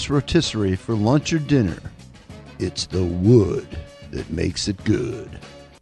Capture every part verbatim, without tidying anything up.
Louis rotisserie for lunch or dinner. It's the wood that makes it good.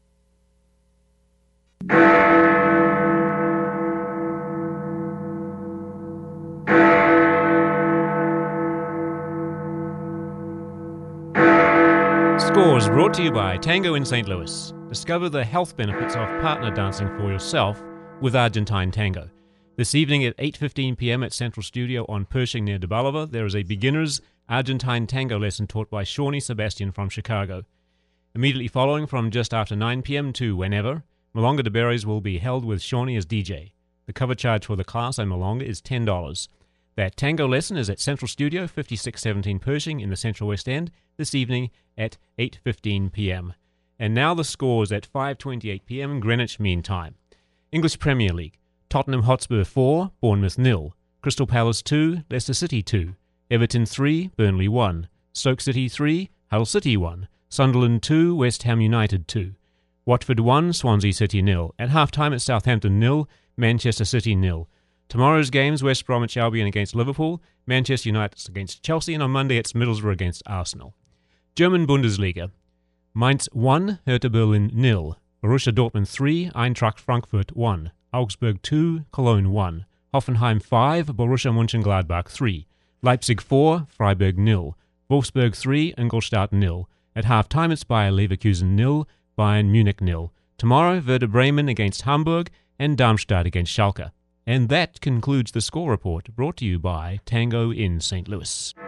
Scores brought to you by Tango in Saint Louis. Discover the health benefits of partner dancing for yourself with Argentine Tango. This evening at eight fifteen p.m. at Central Studio on Pershing near De Bolivar, there is a beginner's Argentine Tango lesson taught by Shawnee Sebastian from Chicago. Immediately following, from just after nine p.m. to whenever, Milonga de Berries will be held with Shawnee as D J. The cover charge for the class and Milonga is ten dollars. That tango lesson is at Central Studio, fifty-six seventeen Pershing in the Central West End, this evening at eight fifteen p.m. And now the scores at five twenty-eight p.m. Greenwich Mean Time. English Premier League. Tottenham Hotspur four, Bournemouth nil. Crystal Palace two, Leicester City two. Everton three, Burnley one. Stoke City three, Hull City one. Sunderland two, West Ham United two. Watford one, Swansea City nil. At half-time at Southampton nil, Manchester City nil. Tomorrow's games, West Bromwich Albion against Liverpool, Manchester United against Chelsea, and on Monday it's Middlesbrough against Arsenal. German Bundesliga. Mainz one, Hertha Berlin nil. Borussia Dortmund three, Eintracht Frankfurt one. Augsburg two, Cologne one. Hoffenheim five, Borussia Mönchengladbach three. Leipzig four, Freiburg nil. Wolfsburg three, Ingolstadt nil. At half-time it's Bayer Leverkusen nil, Bayern Munich nil. Tomorrow, Werder Bremen against Hamburg and Darmstadt against Schalke. And that concludes the score report, brought to you by Tango in Saint Louis.